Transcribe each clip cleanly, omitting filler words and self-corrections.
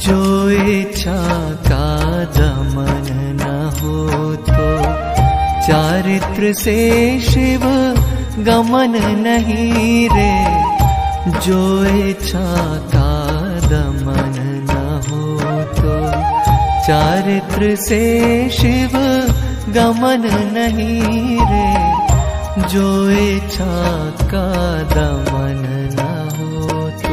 जो इच्छा का दमन न हो तो चारित्र से शिव गमन नहीं रे। जो इच्छा का दमन न हो तो चारित्र से शिव गमन नहीं रे। जो इच्छा का दमन न हो तो।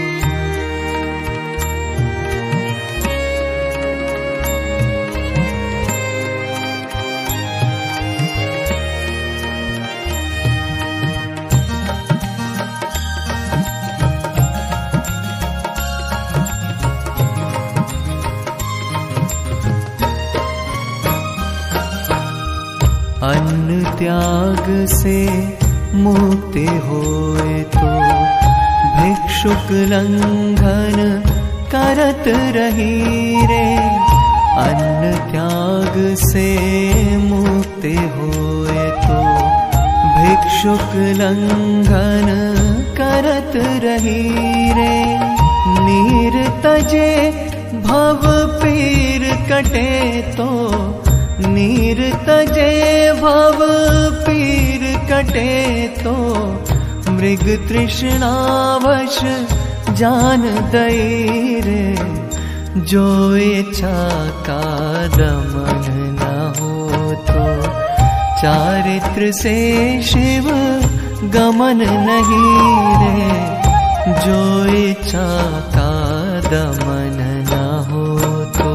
अन्न त्याग से मुक्ति होए तो भिक्षुक लंघन करत रही रे। अन्न त्याग से मुक्ति होए तो भिक्षुक लंघन करत रही रे। नीर तजे भव पीर कटे तो नीर तजे भव पीर कटे तो मृग तृष्णावश जान दई रे। जो इच्छा का दमन न हो तो चारित्र से शिव गमन नहीं रे। जो इच्छा का दमन न हो तो।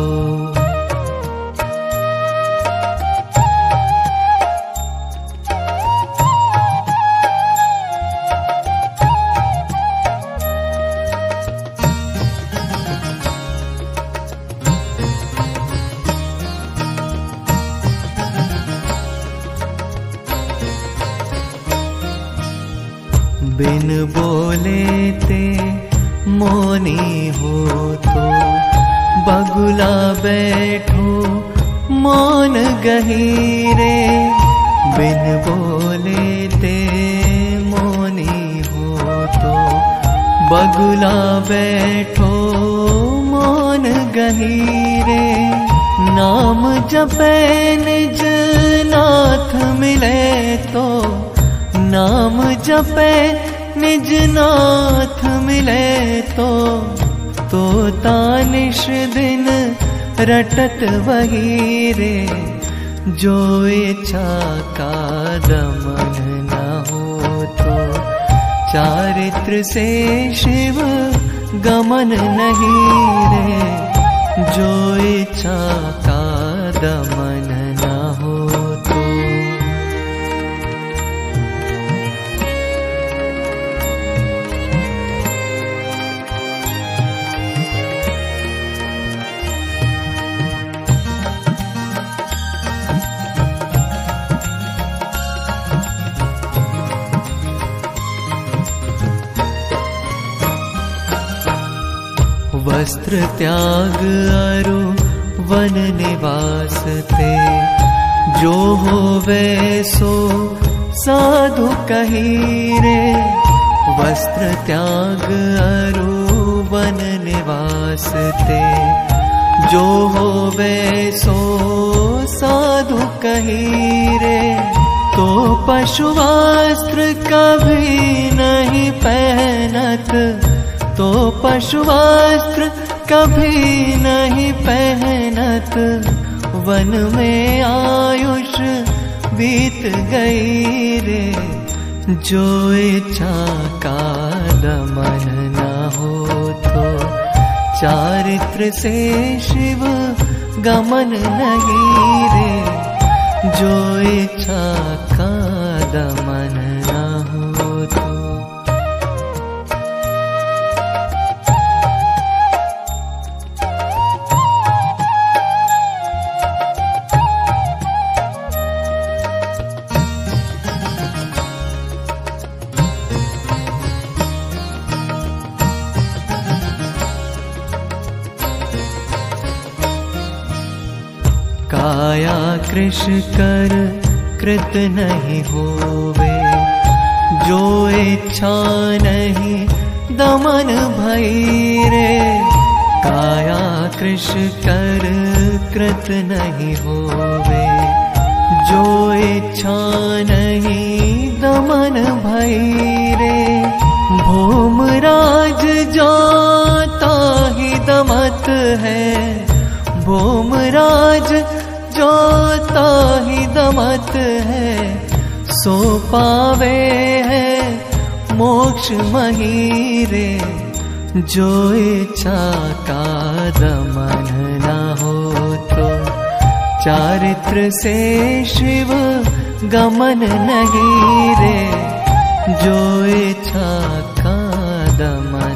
बिन बोले ते मौनी हो तो बगुला बैठो मौन गहीरे। बिन बोले ते मौनी हो तो बगुला बैठो मौन गहीरे। नाम जपे निज नाथ मिले तो नाम जपे निज नाथ मिले तो तानिश दिन रटत वही रे। जो इच्छा का दमन न हो तो चारित्र से शिव गमन नहीं रे। जो इच्छा का दमन न हो तो। वस्त्र त्याग अरु वन निवास ते जो होवे सो साधु कही रे। वस्त्र त्याग अरु वन निवास ते जो होवे सो साधु कही रे। तो पशुवस्त्र कभी नहीं पहनत तो पशुवस्त्र कभी नहीं पहनत। वन में आयुष बीत गई रे। जो इच्छा का दमन न हो तो चारित्र से शिव गमन नहीं रे। जो इच्छा का दमन न हो तो। काया कृश कर कृत नहीं होवे। जो इच्छा नहीं दमन भई रे। काया कृश कर कृत नहीं होवे, जो इच्छा नहीं दमन भई रे। भोमराज जाता ही दमत है, भोमराज जाता ही दमत है। सो पावे है मोक्ष महीरे, जो इच्छा का दमन न हो तो चारित्र से शिव गमन नहीं रे। जो इच्छा का दमन